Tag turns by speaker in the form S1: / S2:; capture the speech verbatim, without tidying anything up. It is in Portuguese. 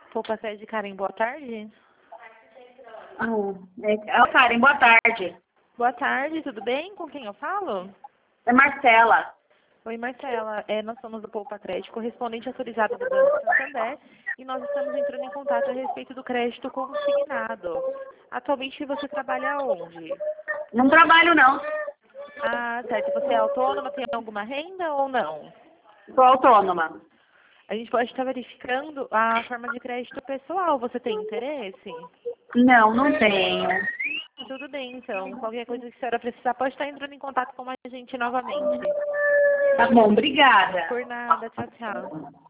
S1: Poupa Sede, Karen, boa tarde.
S2: Ah, é, é, Karen, boa tarde.
S1: Boa tarde, tudo bem? Com quem eu falo?
S2: É Marcela.
S1: Oi, Marcela. É, nós somos do Poupa Crédito, correspondente autorizado do Banco Santander, e nós estamos entrando em contato a respeito do crédito consignado. Atualmente você trabalha onde?
S2: Não trabalho, não.
S1: Ah, certo. Você é autônoma, tem alguma renda ou não?
S2: Sou autônoma.
S1: A gente pode estar verificando a forma de crédito pessoal. Você tem interesse?
S2: Não, não tenho.
S1: Tudo bem, então. Qualquer coisa que a senhora precisar, pode estar entrando em contato com a gente novamente.
S2: Tá bom, obrigada.
S1: Por nada. Tchau, tchau.